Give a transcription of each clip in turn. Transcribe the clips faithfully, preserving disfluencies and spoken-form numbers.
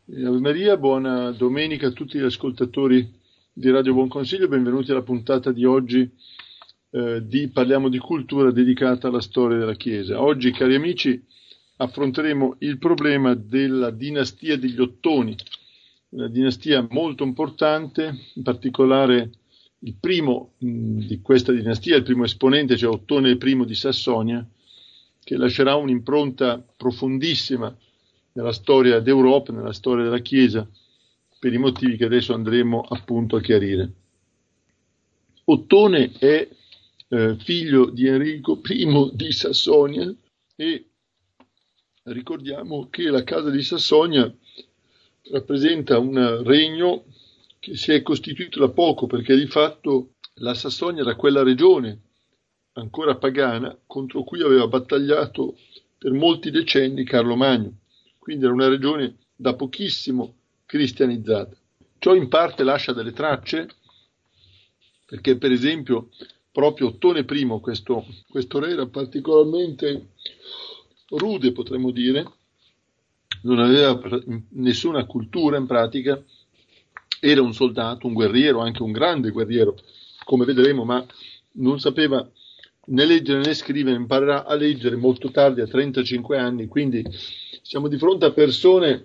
Ave Maria, buona domenica a tutti gli ascoltatori di Radio Buon Consiglio, benvenuti alla puntata di oggi eh, di Parliamo di Cultura dedicata alla storia della Chiesa. Oggi, cari amici, affronteremo il problema della dinastia degli Ottoni, una dinastia molto importante, in particolare il primo mh, di questa dinastia, il primo esponente, cioè Ottone I di Sassonia, che lascerà un'impronta profondissima nella storia d'Europa, nella storia della Chiesa, per i motivi che adesso andremo appunto a chiarire. Ottone è eh, figlio di Enrico I di Sassonia e ricordiamo che la casa di Sassonia rappresenta un regno che si è costituito da poco, perché di fatto la Sassonia era quella regione ancora pagana contro cui aveva battagliato per molti decenni Carlo Magno. Quindi era una regione da pochissimo cristianizzata. Ciò in parte lascia delle tracce, perché per esempio proprio Ottone I, questo, questo re, era particolarmente rude, potremmo dire, non aveva nessuna cultura in pratica, era un soldato, un guerriero, anche un grande guerriero, come vedremo, ma non sapeva né leggere né scrivere, imparerà a leggere molto tardi, a trentacinque anni, quindi siamo di fronte a persone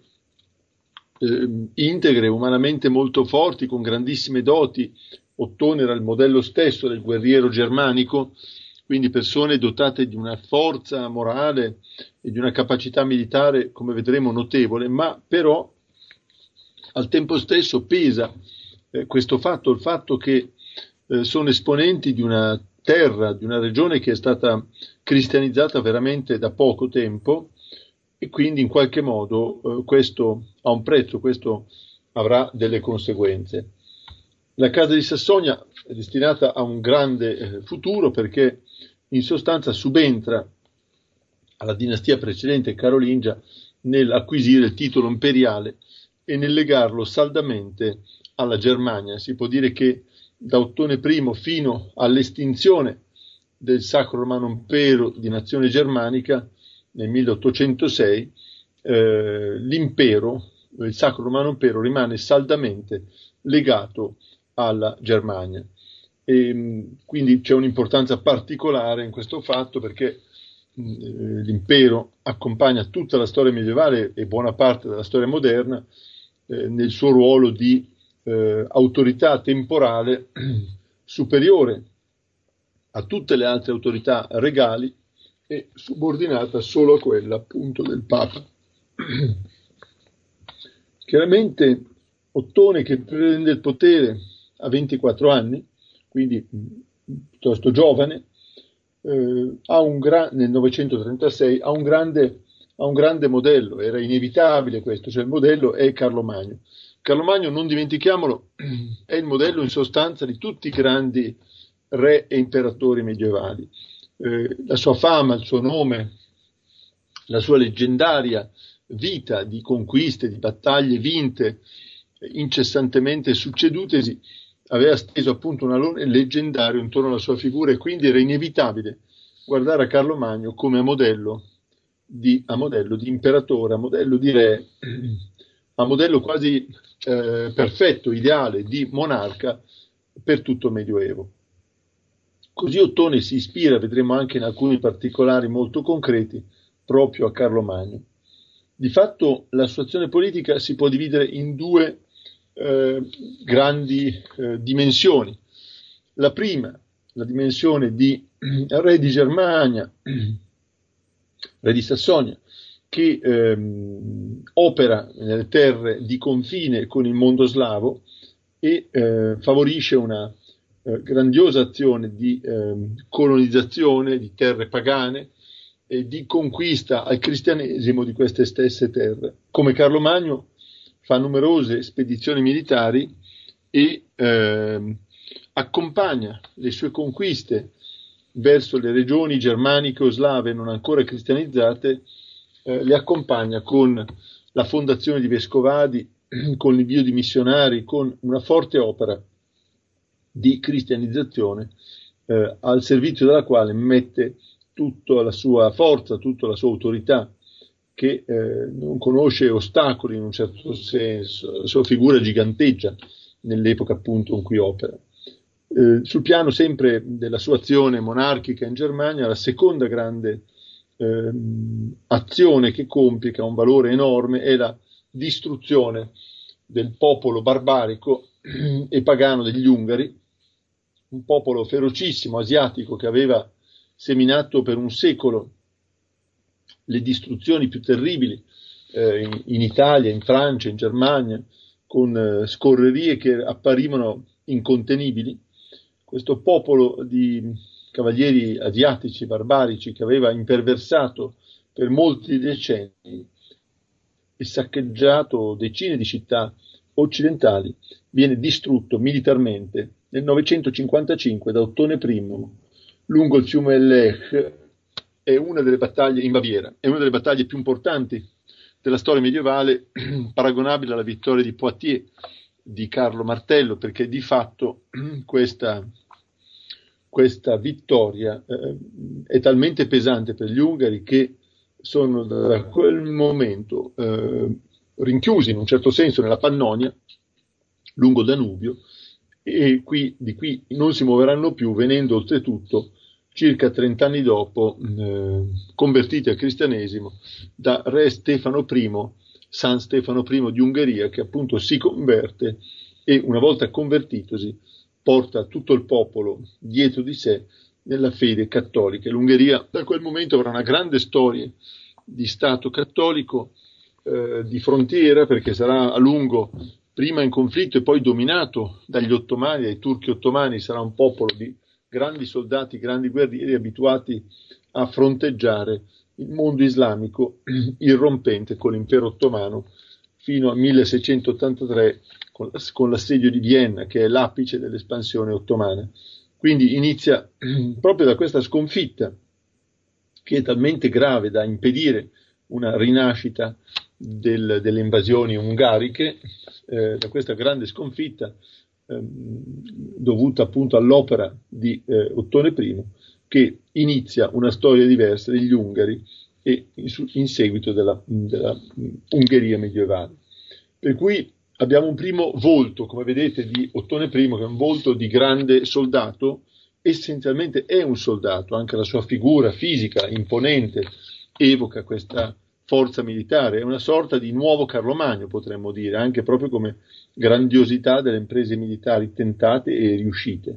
eh, integre, umanamente molto forti, con grandissime doti. Ottone era il modello stesso del guerriero germanico, quindi persone dotate di una forza morale e di una capacità militare, come vedremo, notevole, ma però al tempo stesso pesa eh, questo fatto, il fatto che eh, sono esponenti di una terra, di una regione che è stata cristianizzata veramente da poco tempo, e quindi in qualche modo eh, questo ha un prezzo, questo avrà delle conseguenze. La casa di Sassonia è destinata a un grande eh, futuro, perché in sostanza subentra alla dinastia precedente carolingia nell'acquisire il titolo imperiale e nel legarlo saldamente alla Germania. Si può dire che da Ottone I fino all'estinzione del Sacro Romano Impero di nazione germanica nel milleottocentosei, eh, l'impero, il Sacro Romano Impero, rimane saldamente legato alla Germania. E, quindi c'è un'importanza particolare in questo fatto, perché mh, l'impero accompagna tutta la storia medievale e buona parte della storia moderna eh, nel suo ruolo di eh, autorità temporale superiore a tutte le altre autorità regali e subordinata solo a quella appunto del Papa. Chiaramente Ottone, che prende il potere a ventiquattro anni, quindi piuttosto giovane, eh, ha un gra- nel novecentotrentasei ha un, grande, ha un grande modello, era inevitabile questo, cioè il modello è Carlo Magno. Carlo Magno, non dimentichiamolo, è il modello in sostanza di tutti i grandi re e imperatori medievali. Eh, la sua fama, il suo nome, la sua leggendaria vita di conquiste, di battaglie vinte, incessantemente succedutesi, aveva steso appunto un alone leggendario intorno alla sua figura, e quindi era inevitabile guardare a Carlo Magno come a modello di, a modello di imperatore, a modello di re, a modello quasi eh, perfetto, ideale di monarca per tutto il Medioevo. Così Ottone si ispira, vedremo anche in alcuni particolari molto concreti, proprio a Carlo Magno. Di fatto la sua azione politica si può dividere in due eh, grandi eh, dimensioni. La prima, la dimensione di re di Germania, re di Sassonia, che ehm, opera nelle terre di confine con il mondo slavo e eh, favorisce una eh, grandiosa azione di eh, colonizzazione di terre pagane e di conquista al cristianesimo di queste stesse terre. Come Carlo Magno fa numerose spedizioni militari e eh, accompagna le sue conquiste verso le regioni germaniche o slave non ancora cristianizzate, eh, le accompagna con la fondazione di vescovadi, con l'invio di missionari, con una forte opera di cristianizzazione eh, al servizio della quale mette tutta la sua forza, tutta la sua autorità che eh, non conosce ostacoli in un certo senso, la sua figura giganteggia nell'epoca appunto in cui opera. Eh, sul piano sempre della sua azione monarchica in Germania, la seconda grande eh, azione che compie, che ha un valore enorme, è la distruzione del popolo barbarico e pagano degli Ungari, un popolo ferocissimo, asiatico, che aveva seminato per un secolo le distruzioni più terribili eh, in, in Italia, in Francia, in Germania, con eh, scorrerie che apparivano incontenibili. Questo popolo di cavalieri asiatici, barbarici, che aveva imperversato per molti decenni e saccheggiato decine di città occidentali, viene distrutto militarmente nel novecentocinquantacinque da Ottone I lungo il fiume Lech. È una delle battaglie in Baviera, è una delle battaglie più importanti della storia medievale, paragonabile alla vittoria di Poitiers di Carlo Martello, perché di fatto questa, questa vittoria eh, è talmente pesante per gli ungari che sono da quel momento eh, rinchiusi in un certo senso nella Pannonia, lungo Danubio, e qui, di qui non si muoveranno più, venendo oltretutto circa trent'anni dopo eh, convertiti al cristianesimo da re Stefano I, San Stefano I di Ungheria, che appunto si converte e una volta convertitosi porta tutto il popolo dietro di sé nella fede cattolica. L'Ungheria da quel momento avrà una grande storia di Stato cattolico, eh, di frontiera, perché sarà a lungo prima in conflitto e poi dominato dagli ottomani, dai turchi ottomani. Sarà un popolo di grandi soldati, grandi guerrieri abituati a fronteggiare il mondo islamico irrompente con l'impero ottomano fino al milleseicentottantatré con, con l'assedio di Vienna, che è l'apice dell'espansione ottomana. Quindi inizia proprio da questa sconfitta, che è talmente grave da impedire una rinascita del, delle invasioni ungariche, eh, da questa grande sconfitta eh, dovuta appunto all'opera di eh, Ottone I, che inizia una storia diversa degli Ungari e in, in seguito della, della Ungheria medievale. Per cui abbiamo un primo volto, come vedete, di Ottone I, che è un volto di grande soldato. Essenzialmente è un soldato, anche la sua figura fisica imponente evoca questa forza militare, è una sorta di nuovo Carlo Magno, potremmo dire, anche proprio come grandiosità delle imprese militari tentate e riuscite.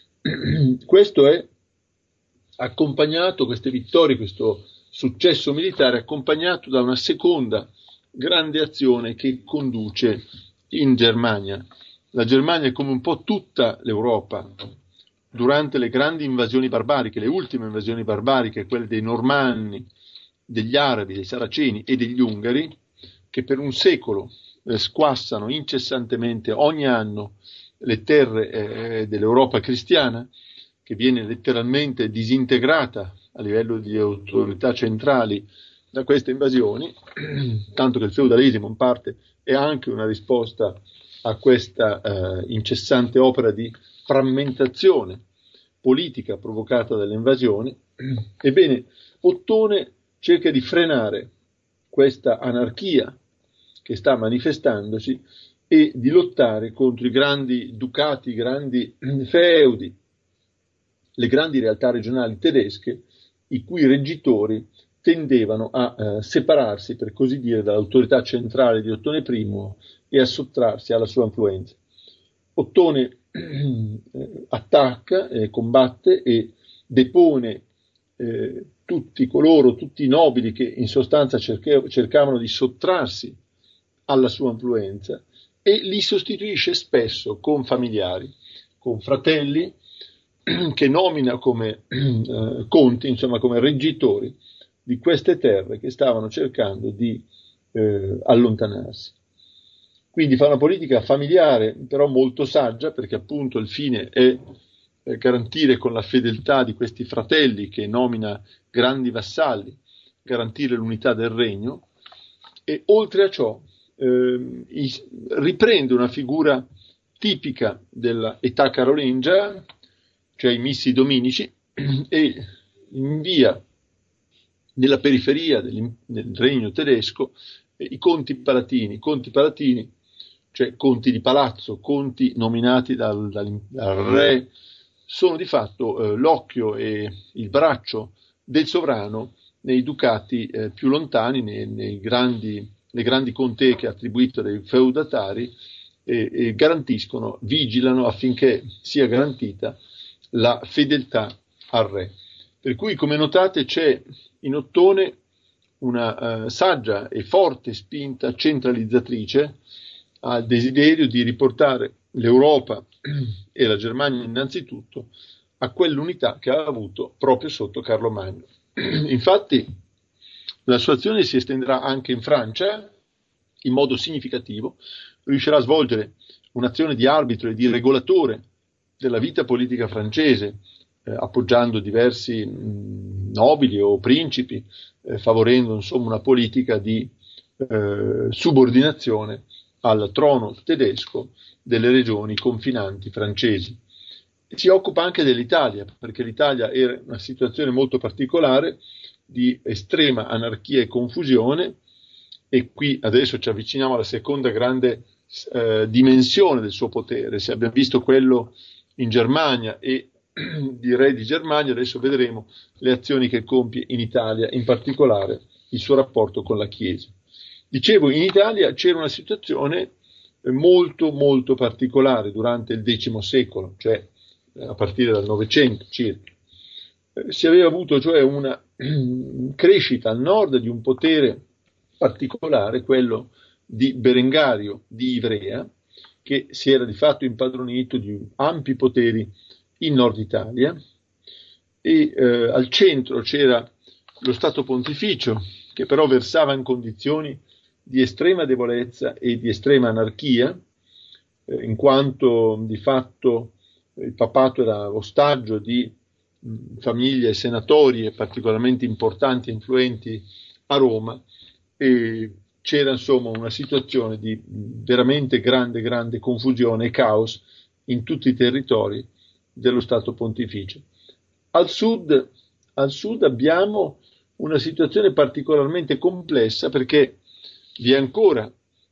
Questo è accompagnato, queste vittorie, questo successo militare, accompagnato da una seconda grande azione che conduce in Germania. La Germania è come un po' tutta l'Europa. Durante le grandi invasioni barbariche, le ultime invasioni barbariche, quelle dei Normanni, degli Arabi, dei Saraceni e degli Ungari, che per un secolo eh, squassano incessantemente ogni anno le terre eh, dell'Europa cristiana, che viene letteralmente disintegrata a livello di autorità centrali da queste invasioni, tanto che il feudalesimo in parte è anche una risposta a questa eh, incessante opera di frammentazione politica provocata dalle invasioni. Ebbene, Ottone cerca di frenare questa anarchia che sta manifestandosi e di lottare contro i grandi ducati, i grandi feudi, le grandi realtà regionali tedesche, i cui reggitori tendevano a eh, separarsi, per così dire, dall'autorità centrale di Ottone I e a sottrarsi alla sua influenza. Ottone eh, attacca, eh, combatte e depone eh, tutti coloro, tutti i nobili che in sostanza cerche, cercavano di sottrarsi alla sua influenza, e li sostituisce spesso con familiari, con fratelli che nomina come eh, conti, insomma come reggitori di queste terre che stavano cercando di eh, allontanarsi. Quindi fa una politica familiare, però molto saggia, perché appunto il fine è eh, garantire con la fedeltà di questi fratelli che nomina grandi vassalli, garantire l'unità del regno, e oltre a ciò eh, riprende una figura tipica dell'età carolingia, cioè i missi dominici, e invia nella periferia del, del regno tedesco, eh, i conti palatini, conti palatini, cioè conti di palazzo, conti nominati dal, dal, dal re, sono di fatto eh, l'occhio e il braccio del sovrano nei ducati eh, più lontani, nei, nei grandi, le grandi contee che ha attribuito dai feudatari, e, e garantiscono, vigilano affinché sia garantita la fedeltà al re. Per cui, come notate, c'è in Ottone una uh, saggia e forte spinta centralizzatrice al desiderio di riportare l'Europa e la Germania innanzitutto a quell'unità che ha avuto proprio sotto Carlo Magno. Infatti la sua azione si estenderà anche in Francia in modo significativo, riuscirà a svolgere un'azione di arbitro e di regolatore della vita politica francese, eh, appoggiando diversi mh, nobili o principi, eh, favorendo insomma una politica di eh, subordinazione al trono tedesco delle regioni confinanti francesi. Si occupa anche dell'Italia, perché l'Italia era una situazione molto particolare di estrema anarchia e confusione, e qui adesso ci avviciniamo alla seconda grande eh, dimensione del suo potere. Se abbiamo visto quello in Germania e di re di Germania, adesso vedremo le azioni che compie in Italia, in particolare il suo rapporto con la Chiesa. Dicevo, in Italia c'era una situazione molto molto particolare durante il X secolo, cioè a partire dal Novecento circa. Si aveva avuto cioè una crescita al nord di un potere particolare, quello di Berengario di Ivrea, che si era di fatto impadronito di ampi poteri in Nord Italia, e eh, al centro c'era lo Stato Pontificio, che però versava in condizioni di estrema debolezza e di estrema anarchia, eh, in quanto di fatto il papato era ostaggio di mh, famiglie senatorie particolarmente importanti e influenti a Roma, e c'era insomma una situazione di veramente grande, grande confusione e caos in tutti i territori dello Stato Pontificio. Al sud, al sud abbiamo una situazione particolarmente complessa, perché vi è ancora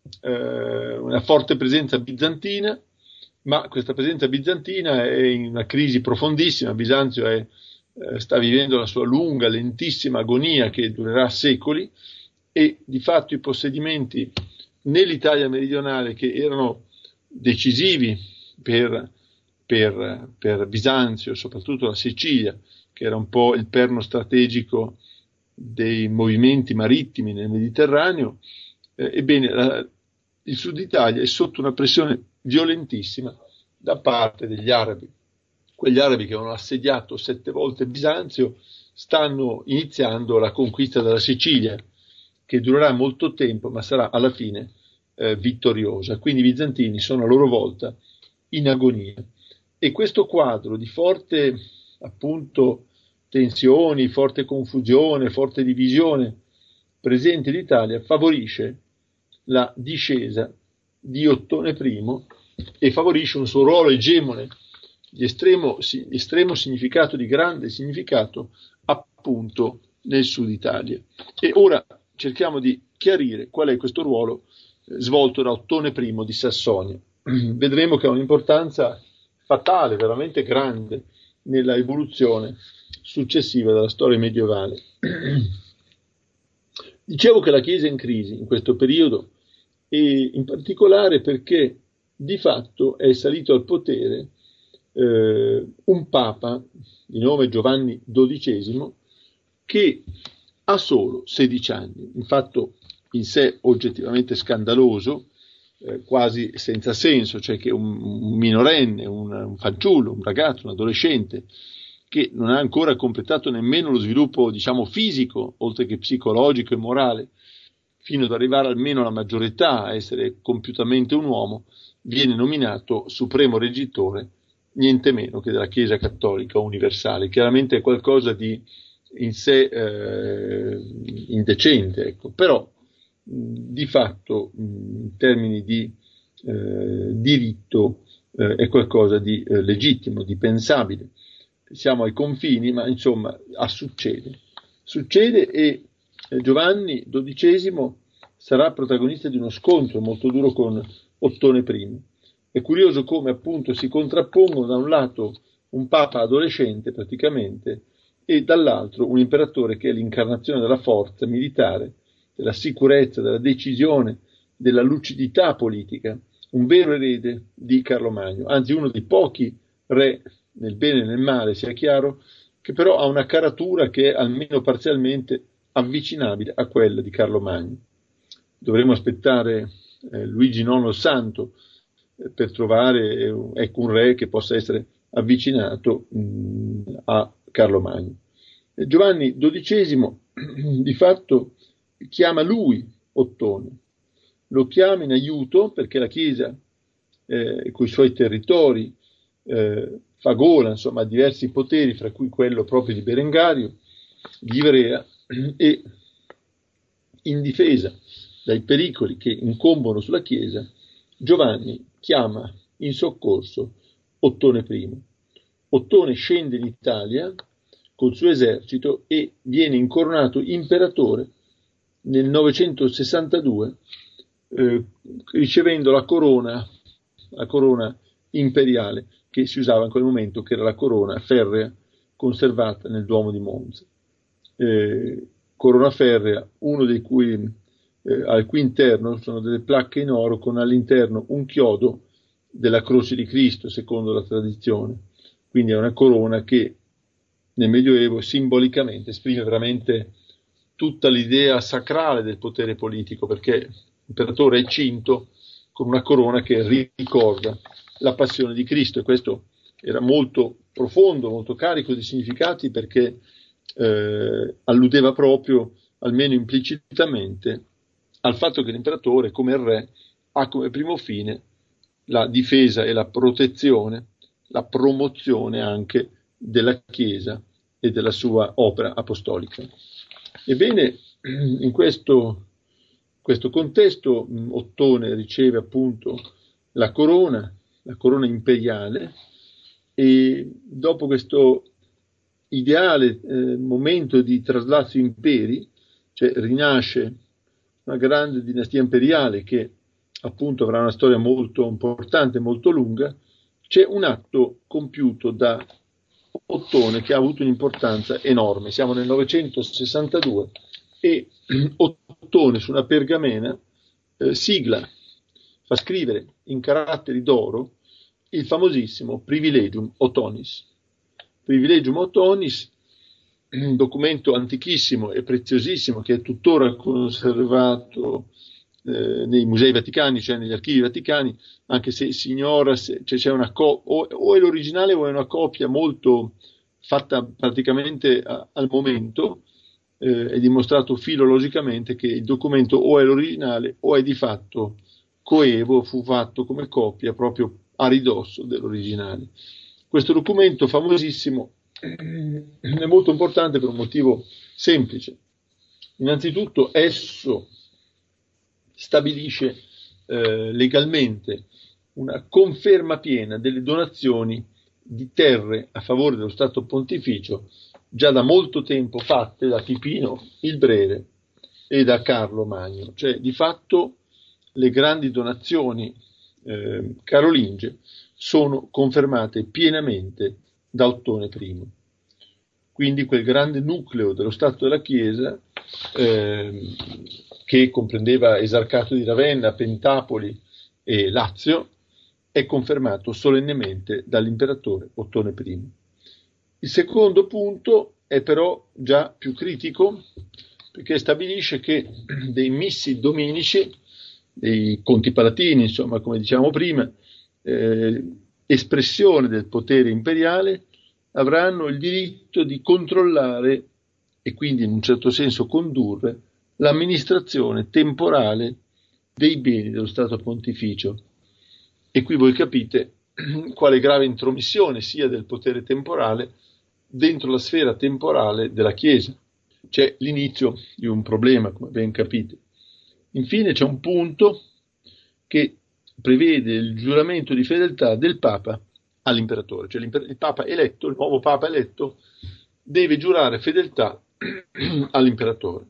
eh, una forte presenza bizantina, ma questa presenza bizantina è in una crisi profondissima. Bisanzio è, eh, sta vivendo la sua lunga, lentissima agonia che durerà secoli, e di fatto i possedimenti nell'Italia meridionale, che erano decisivi per, per, per Bisanzio, soprattutto la Sicilia, che era un po' il perno strategico dei movimenti marittimi nel Mediterraneo, eh, ebbene la, il sud Italia è sotto una pressione violentissima da parte degli arabi. Quegli arabi che avevano assediato sette volte Bisanzio stanno iniziando la conquista della Sicilia, che durerà molto tempo, ma sarà alla fine eh, vittoriosa. Quindi i bizantini sono a loro volta in agonia. E questo quadro di forte, appunto, tensioni, forte confusione, forte divisione presente in Italia favorisce la discesa di Ottone I e favorisce un suo ruolo egemone di estremo, di estremo significato, di grande significato, appunto nel sud Italia. E ora cerchiamo di chiarire qual è questo ruolo eh, svolto da Ottone I di Sassonia. Vedremo che ha un'importanza fatale, veramente grande, nella evoluzione successiva della storia medievale. Dicevo che la Chiesa è in crisi in questo periodo, e in particolare perché di fatto è salito al potere eh, un Papa di nome Giovanni dodicesimo, che ha solo sedici anni, un fatto in sé oggettivamente scandaloso, eh, quasi senza senso, cioè che un, un minorenne, un, un fanciullo, un ragazzo, un adolescente, che non ha ancora completato nemmeno lo sviluppo, diciamo, fisico, oltre che psicologico e morale, fino ad arrivare almeno alla maggiore età, a essere compiutamente un uomo, viene nominato supremo reggitore, niente meno che della Chiesa Cattolica Universale. Chiaramente è qualcosa di in sé eh, indecente, ecco. Però mh, di fatto mh, in termini di eh, diritto eh, è qualcosa di eh, legittimo, di pensabile. Siamo ai confini, ma insomma a succede. succede e Giovanni dodicesimo sarà protagonista di uno scontro molto duro con Ottone I. È curioso come appunto si contrappongono da un lato un papa adolescente praticamente e dall'altro un imperatore che è l'incarnazione della forza militare, della sicurezza, della decisione, della lucidità politica, un vero erede di Carlo Magno, anzi uno dei pochi re, nel bene e nel male sia chiaro, che però ha una caratura che è almeno parzialmente avvicinabile a quella di Carlo Magno. Dovremmo aspettare eh, Luigi nono Santo eh, per trovare eh, ecco, un re che possa essere avvicinato mh, a Carlo Magno. E Giovanni dodicesimo di fatto chiama lui Ottone, lo chiama in aiuto perché la Chiesa eh, con i suoi territori eh, fa gola insomma, a diversi poteri, fra cui quello proprio di Berengario, di Ivrea, e in difesa dai pericoli che incombono sulla Chiesa, Giovanni chiama in soccorso Ottone I. Ottone scende in Italia col suo esercito e viene incoronato imperatore nel novecentosessantadue, eh, ricevendo la corona, la corona imperiale che si usava in quel momento, che era la corona ferrea conservata nel Duomo di Monza. Eh, corona ferrea, uno dei cui eh, al cui interno sono delle placche in oro con all'interno un chiodo della croce di Cristo, secondo la tradizione. Quindi è una corona che nel Medioevo simbolicamente esprime veramente tutta l'idea sacrale del potere politico, perché l'imperatore è cinto con una corona che ricorda la passione di Cristo, e questo era molto profondo, molto carico di significati, perché eh, alludeva proprio, almeno implicitamente, al fatto che l'imperatore, come il re, ha come primo fine la difesa e la protezione, la promozione anche della Chiesa e della sua opera apostolica. Ebbene, in questo, questo contesto Ottone riceve appunto la corona, la corona imperiale, e dopo questo ideale eh, momento di traslazzo imperi, cioè rinasce una grande dinastia imperiale che appunto avrà una storia molto importante, molto lunga, c'è un atto compiuto da Ottone che ha avuto un'importanza enorme. Siamo nel novecentosessantadue e Ottone su una pergamena eh, sigla, fa scrivere in caratteri d'oro il famosissimo Privilegium Ottonis. Privilegium Ottonis, un documento antichissimo e preziosissimo che è tuttora conservato eh, nei musei vaticani, cioè negli archivi vaticani, anche se si ignora se cioè c'è una co- o, o è l'originale o è una copia molto fatta praticamente a, al momento, eh, è dimostrato filologicamente che il documento o è l'originale o è di fatto coevo, fu fatto come copia proprio a ridosso dell'originale. Questo documento famosissimo è molto importante per un motivo semplice. Innanzitutto esso stabilisce eh, legalmente una conferma piena delle donazioni di terre a favore dello Stato Pontificio già da molto tempo fatte da Pipino il Breve e da Carlo Magno, cioè di fatto le grandi donazioni eh, carolingie sono confermate pienamente da Ottone I. Quindi quel grande nucleo dello Stato della Chiesa eh, che comprendeva Esarcato di Ravenna, Pentapoli e Lazio è confermato solennemente dall'imperatore Ottone I. Il secondo punto è però già più critico, perché stabilisce che dei missi dominici, dei conti palatini, insomma, come diciamo prima, eh, espressione del potere imperiale, avranno il diritto di controllare e quindi in un certo senso condurre l'amministrazione temporale dei beni dello Stato Pontificio. E qui voi capite quale grave intromissione sia del potere temporale dentro la sfera temporale della Chiesa. C'è l'inizio di un problema, come ben capite. Infine c'è un punto che prevede il giuramento di fedeltà del Papa all'imperatore, cioè il Papa eletto, il nuovo Papa eletto, deve giurare fedeltà all'imperatore.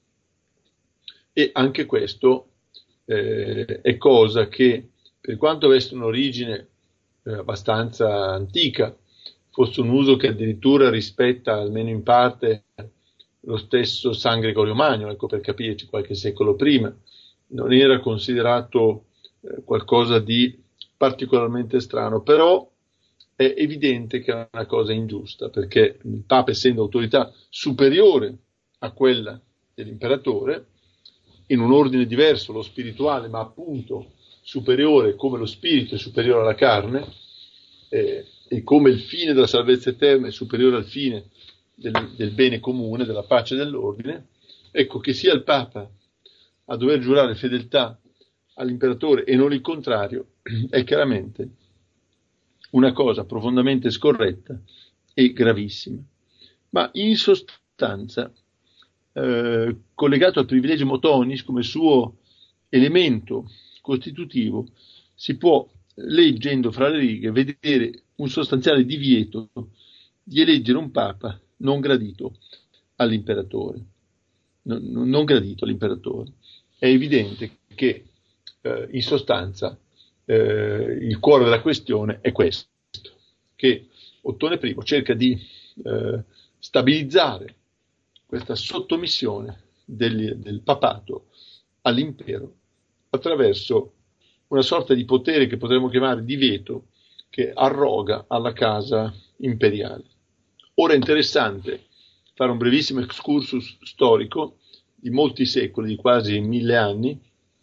E anche questo eh, è cosa che, per quanto avesse un'origine eh, abbastanza antica, fosse un uso che addirittura rispetta, almeno in parte, lo stesso San Gregorio Magno, ecco, per capirci, qualche secolo prima, non era considerato eh, qualcosa di particolarmente strano, però è evidente che è una cosa ingiusta, perché il Papa, essendo autorità superiore a quella dell'imperatore, in un ordine diverso, lo spirituale, ma appunto superiore, come lo spirito è superiore alla carne, eh, e come il fine della salvezza eterna è superiore al fine del, del bene comune, della pace e dell'ordine, ecco che sia il Papa a dover giurare fedeltà all'imperatore e non il contrario, è chiaramente una cosa profondamente scorretta e gravissima. Ma in sostanza, eh, collegato al privilegio motonis come suo elemento costitutivo, si può, leggendo fra le righe, vedere un sostanziale divieto di eleggere un papa non gradito all'imperatore. Non, non gradito all'imperatore. È evidente che eh, in sostanza eh, il cuore della questione è questo, che Ottone I cerca di eh, stabilizzare questa sottomissione del, del papato all'impero attraverso una sorta di potere che potremmo chiamare di veto che arroga alla casa imperiale. Ora è interessante fare un brevissimo excursus storico di molti secoli, di quasi mille anni,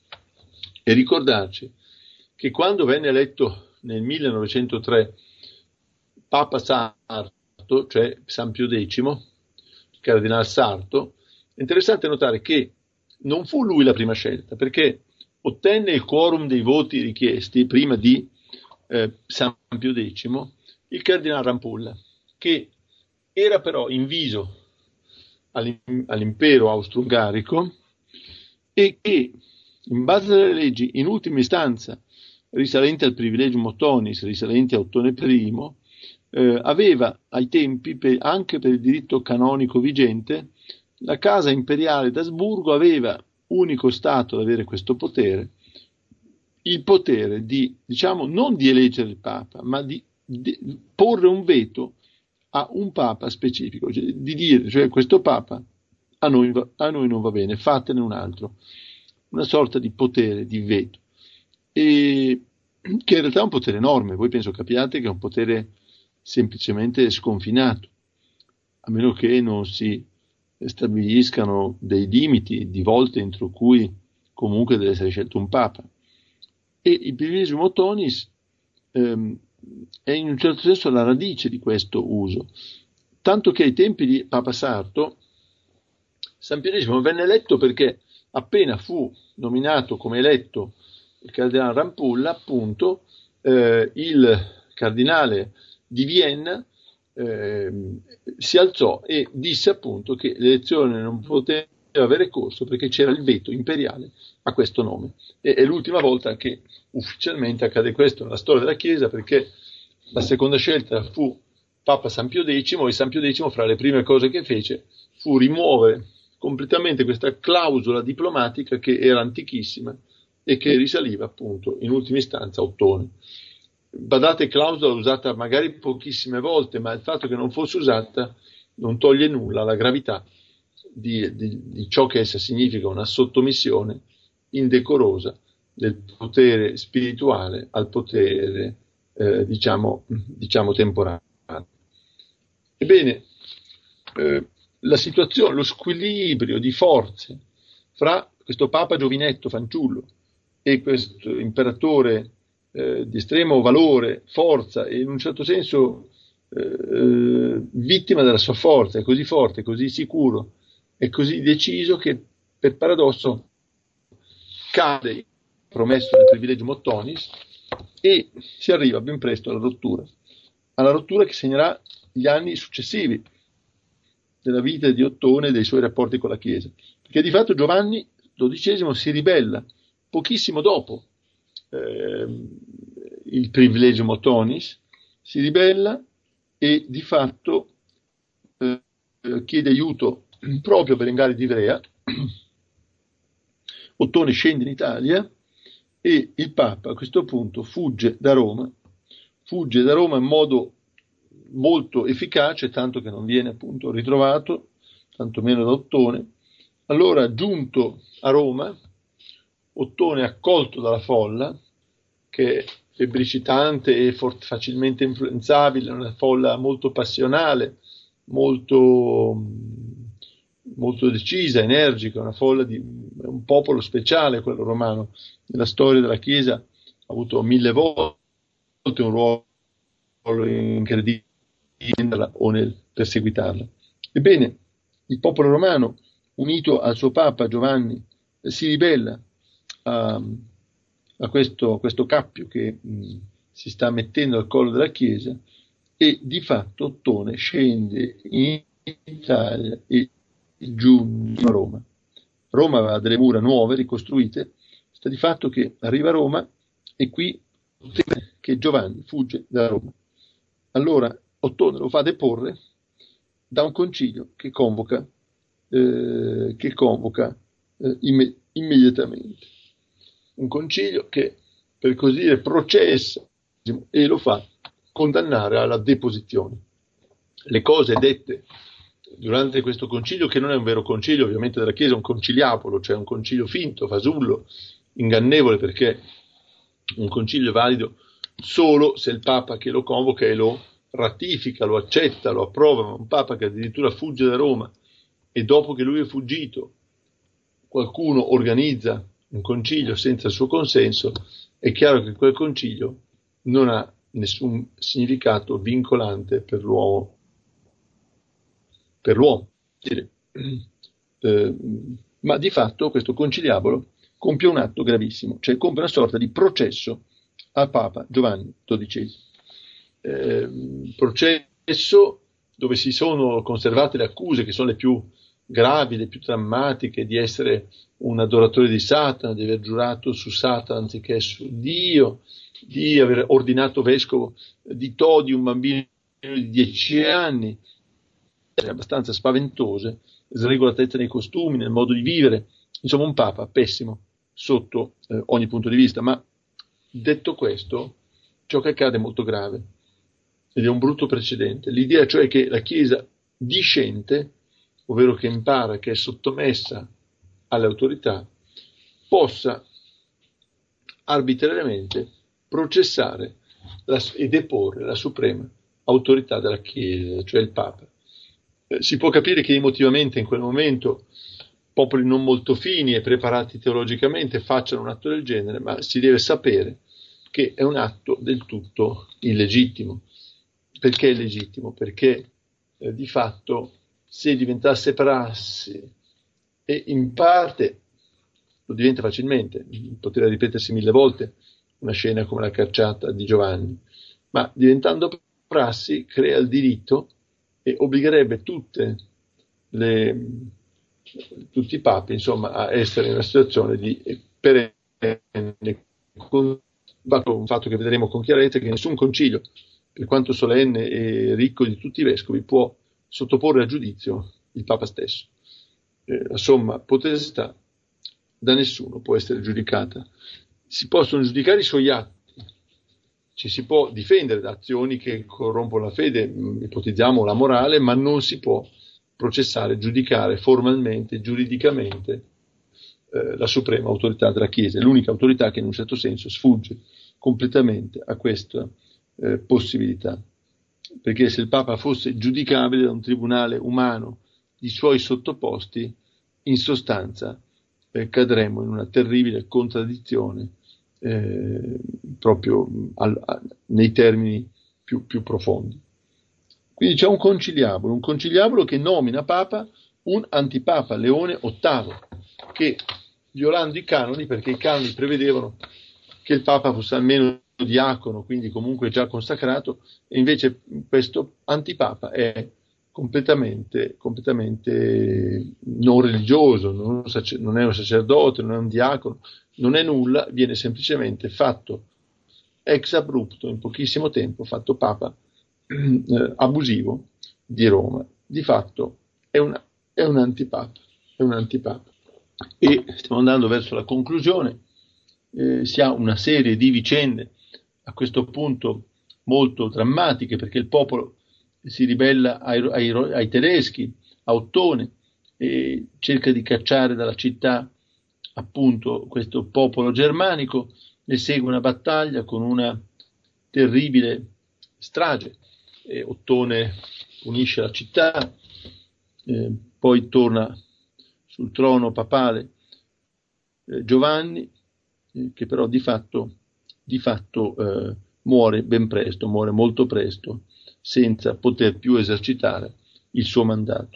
e ricordarci che quando venne eletto nel millenovecentotre Papa Sarto, cioè San Pio X, Cardinal Sarto, è interessante notare che non fu lui la prima scelta, perché ottenne il quorum dei voti richiesti prima di eh, San Pio X il Cardinal Rampulla, che era però inviso all'impero austro-ungarico e che, in base alle leggi, in ultima istanza, risalenti al privilegio motonis, risalenti a Ottone I, eh, aveva ai tempi, per, anche per il diritto canonico vigente, la casa imperiale d'Asburgo aveva, unico stato ad avere questo potere, il potere di, diciamo, non di eleggere il Papa, ma di, di porre un veto a un Papa specifico, cioè, di dire, cioè questo Papa a noi, a noi non va bene, fatene un altro, una sorta di potere di veto, e che in realtà è un potere enorme. Voi penso capiate che è un potere semplicemente sconfinato, a meno che non si stabiliscano dei limiti di volte entro cui comunque deve essere scelto un Papa. E il privilegio motonis ehm, è in un certo senso la radice di questo uso, tanto che ai tempi di Papa Sarto San Pio X venne eletto perché appena fu nominato come eletto il cardinale Rampulla, appunto, eh, il cardinale di Vienna eh, si alzò e disse appunto che l'elezione non poteva avere corso perché c'era il veto imperiale a questo nome. E è l'ultima volta che ufficialmente accade questo nella storia della Chiesa, perché la seconda scelta fu Papa San Pio X, e San Pio X, fra le prime cose che fece, fu rimuovere completamente questa clausola diplomatica che era antichissima e che risaliva appunto in ultima istanza a Ottone. Badate, clausola usata magari pochissime volte, ma il fatto che non fosse usata non toglie nulla alla gravità di, di, di ciò che essa significa, una sottomissione indecorosa del potere spirituale al potere eh, diciamo, diciamo temporale. Ebbene, eh, la situazione, lo squilibrio di forze fra questo Papa giovinetto, fanciullo, e questo imperatore eh, di estremo valore, forza e in un certo senso eh, vittima della sua forza, è così forte, così sicuro, è così deciso che per paradosso cade il promesso del privilegio motonis e si arriva ben presto alla rottura, alla rottura che segnerà gli anni successivi della vita di Ottone e dei suoi rapporti con la Chiesa, perché di fatto Giovanni dodicesimo si ribella pochissimo dopo eh, il privilegio motonis, si ribella e di fatto eh, chiede aiuto proprio Berengario di Ivrea, Ottone scende in Italia e il Papa a questo punto fugge da Roma, fugge da Roma in modo molto efficace, tanto che non viene appunto ritrovato, tantomeno da Ottone. Allora, giunto a Roma, Ottone è accolto dalla folla, che è febbricitante e for- facilmente influenzabile, una folla molto passionale, molto, molto decisa, energica, una folla di un popolo speciale, quello romano. Nella storia della Chiesa ha avuto mille volte un ruolo incredibile o nel perseguitarla. Ebbene, il popolo romano, unito al suo Papa Giovanni, si ribella a, a, questo, a questo cappio che mh, si sta mettendo al collo della Chiesa, e di fatto Ottone scende in Italia e giunge a Roma. Roma aveva delle mura nuove, ricostruite, sta di fatto che arriva a Roma e qui che Giovanni fugge da Roma. Allora Ottone lo fa deporre da un concilio che convoca, eh, che convoca eh, imme- immediatamente. Un concilio che, per così dire, processa e lo fa condannare alla deposizione. Le cose dette durante questo concilio, che non è un vero concilio ovviamente della Chiesa, è un conciliapolo, cioè un concilio finto, fasullo, ingannevole, perché un concilio è valido solo se il Papa che lo convoca e lo ratifica, lo accetta, lo approva, ma un Papa che addirittura fugge da Roma e dopo che lui è fuggito qualcuno organizza un concilio senza il suo consenso, è chiaro che quel concilio non ha nessun significato vincolante per l'uomo. Per l'uomo. Eh, ma di fatto questo conciliabolo compie un atto gravissimo, cioè compie una sorta di processo al Papa Giovanni dodicesimo. Eh, processo dove si sono conservate le accuse, che sono le più gravi, le più drammatiche, di essere un adoratore di Satana, di aver giurato su Satana anziché su Dio, di aver ordinato vescovo di Todi, un bambino di dieci anni, abbastanza spaventose, sregolatezza nei costumi, nel modo di vivere, insomma un Papa pessimo sotto eh, ogni punto di vista. Ma detto questo, ciò che accade è molto grave ed è un brutto precedente. L'idea cioè che la Chiesa discente, ovvero che impara, che è sottomessa alle autorità, possa arbitrariamente processare la, e deporre la suprema autorità della Chiesa, cioè il Papa. Eh, si può capire che emotivamente in quel momento popoli non molto fini e preparati teologicamente facciano un atto del genere, ma si deve sapere che è un atto del tutto illegittimo. Perché è illegittimo? Perché eh, di fatto se diventasse prassi, e in parte lo diventa facilmente, poteva ripetersi mille volte una scena come la cacciata di Giovanni, ma diventando prassi crea il diritto e obbligherebbe tutte le, tutti i papi, insomma, a essere in una situazione di perenne, un fatto che vedremo con chiarezza, che nessun concilio, per quanto solenne e ricco di tutti i vescovi, può sottoporre a giudizio il Papa stesso. Eh, la somma potestà da nessuno può essere giudicata. Si possono giudicare i suoi atti, ci si può difendere da azioni che corrompono la fede, ipotizziamo la morale, ma non si può processare, giudicare formalmente, giuridicamente eh, la suprema autorità della Chiesa, è l'unica autorità che in un certo senso sfugge completamente a questa eh, possibilità. Perché se il Papa fosse giudicabile da un tribunale umano di suoi sottoposti, in sostanza eh, cadremo in una terribile contraddizione eh, proprio al, a, nei termini più, più profondi. Quindi c'è un conciliabolo, un conciliabolo che nomina Papa un antipapa, Leone ottavo, che violando i canoni, perché i canoni prevedevano che il Papa fosse almeno diacono, quindi comunque già consacrato, e invece questo antipapa è completamente, completamente non religioso, non, non è un sacerdote, non è un diacono, non è nulla, viene semplicemente fatto ex abrupto, in pochissimo tempo, fatto Papa eh, abusivo di Roma. Di fatto è una è un antipapa, è un antipapa. E stiamo andando verso la conclusione, eh, si ha una serie di vicende a questo punto molto drammatiche, perché il popolo si ribella ai, ai, ai tedeschi, a Ottone, e cerca di cacciare dalla città appunto questo popolo germanico, ne segue una battaglia con una terribile strage, e Ottone unisce la città, eh, poi torna sul trono papale eh, Giovanni, eh, che però di fatto, di fatto eh, muore ben presto, muore molto presto, senza poter più esercitare il suo mandato.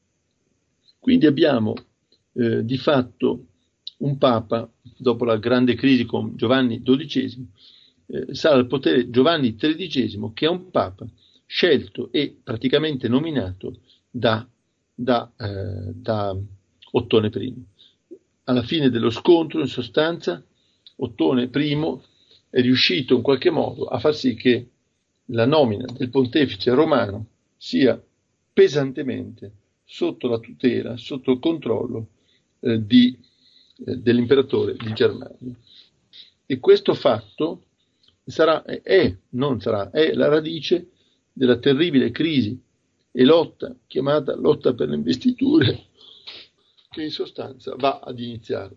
Quindi abbiamo eh, di fatto un Papa, dopo la grande crisi con Giovanni dodicesimo, eh, sarà al potere Giovanni tredicesimo, che è un Papa scelto e praticamente nominato da, da, eh, da Ottone I. Alla fine dello scontro, in sostanza, Ottone I è riuscito in qualche modo a far sì che la nomina del pontefice romano sia pesantemente sotto la tutela, sotto il controllo eh, di, eh, dell'imperatore di Germania. E questo fatto sarà, è, non sarà, è la radice della terribile crisi e lotta, chiamata lotta per le investiture, che in sostanza va ad iniziare.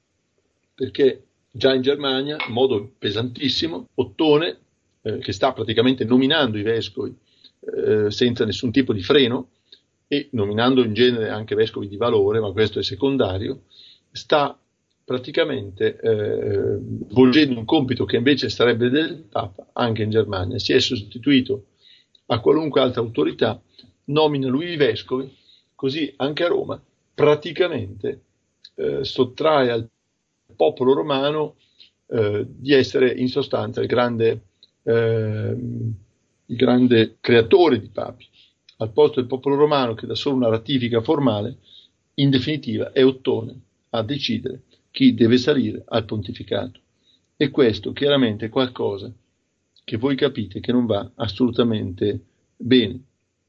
Perché già in Germania, in modo pesantissimo, Ottone, eh, che sta praticamente nominando i vescovi eh, senza nessun tipo di freno, e nominando in genere anche vescovi di valore, ma questo è secondario, sta praticamente eh, svolgendo un compito che invece sarebbe del Papa anche in Germania. Si è sostituito a qualunque altra autorità, nomina lui i vescovi, così anche a Roma praticamente eh, sottrae al popolo romano eh, di essere in sostanza il grande, eh, il grande creatore di papi. Al posto del popolo romano, che dà solo una ratifica formale, in definitiva è Ottone a decidere chi deve salire al pontificato. E questo chiaramente è qualcosa che voi capite che non va assolutamente bene.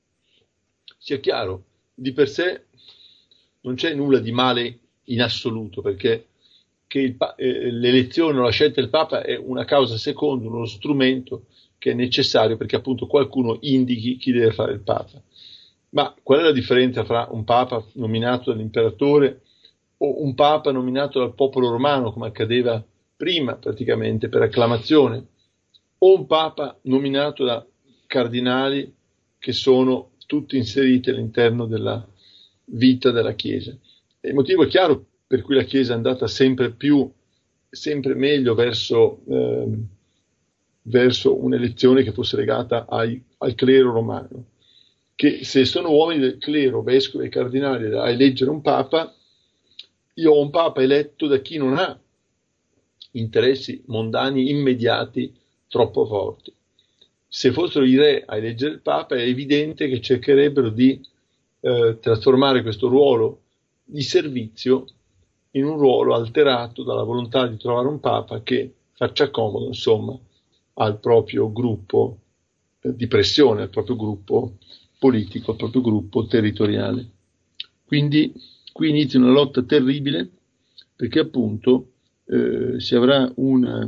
Sia chiaro, di per sé non c'è nulla di male in assoluto, perché che il, eh, l'elezione o la scelta del Papa è una causa seconda, uno strumento che è necessario perché appunto qualcuno indichi chi deve fare il Papa. Ma qual è la differenza fra un Papa nominato dall'imperatore o un Papa nominato dal popolo romano, come accadeva prima praticamente per acclamazione, o un Papa nominato da cardinali che sono tutti inseriti all'interno della vita della Chiesa? E il motivo è chiaro per cui la Chiesa è andata sempre più, sempre meglio verso, eh, verso un'elezione che fosse legata ai, al clero romano, che se sono uomini del clero, vescovi e cardinali, a eleggere un Papa, io ho un Papa eletto da chi non ha interessi mondani immediati troppo forti. Se fossero i re a eleggere il Papa, è evidente che cercherebbero di eh, trasformare questo ruolo di servizio in un ruolo alterato dalla volontà di trovare un Papa che faccia comodo, insomma, al proprio gruppo eh, di pressione, al proprio gruppo politico, al proprio gruppo territoriale. Quindi qui inizia una lotta terribile, perché appunto eh, si avrà una,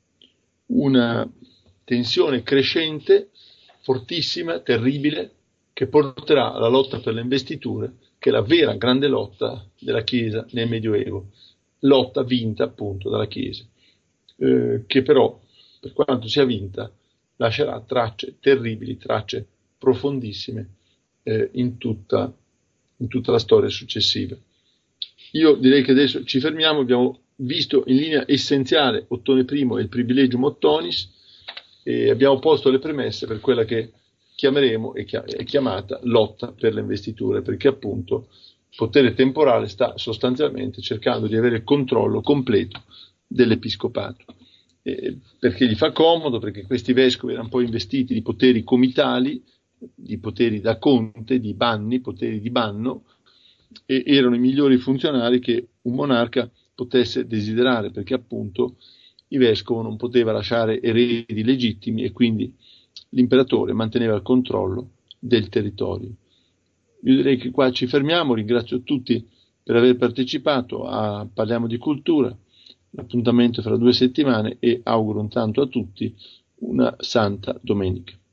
una tensione crescente, fortissima, terribile, che porterà alla lotta per le investiture, che è la vera grande lotta della Chiesa nel Medioevo, lotta vinta appunto dalla Chiesa, eh, che però, per quanto sia vinta, lascerà tracce terribili, tracce profondissime eh, in, tutta, in tutta la storia successiva. Io direi che adesso ci fermiamo, abbiamo visto in linea essenziale Ottone I e il privilegium Ottonis, e abbiamo posto le premesse per quella che chiameremo e è chiamata lotta per le investiture, perché appunto il potere temporale sta sostanzialmente cercando di avere il controllo completo dell'episcopato, eh, perché gli fa comodo, perché questi vescovi erano poi investiti di poteri comitali, di poteri da conte, di banni, poteri di banno, e erano i migliori funzionari che un monarca potesse desiderare, perché appunto il vescovo non poteva lasciare eredi legittimi e quindi l'imperatore manteneva il controllo del territorio. Io direi che qua ci fermiamo, ringrazio tutti per aver partecipato a Parliamo di Cultura, l'appuntamento è fra due settimane e auguro intanto a tutti una santa domenica.